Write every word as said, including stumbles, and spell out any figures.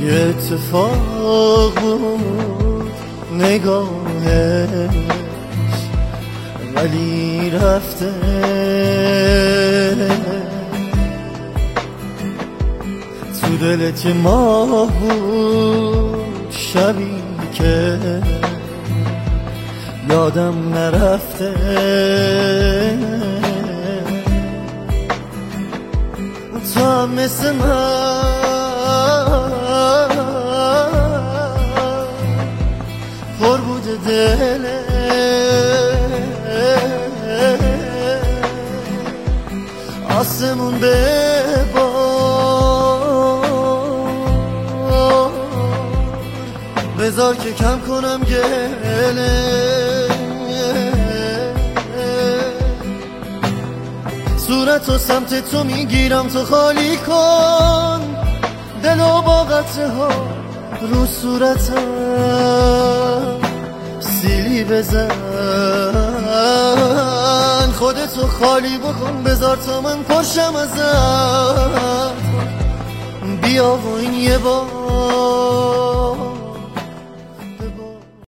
یه اتفاق بود نگاهش ولی رفته، تو دلت یه ماه بود شبی که یادم نرفته، تو هم مثل من پر بوده دلت، آسمون به بار بذار که کم کنم گله، صورت و سمت تو میگیرم تو خالی کن، دل و با قطره ها رو صورتم سیلی بزن، خودتو خالی بکن بذار تا من پرشم ازت، بیا و این یه بار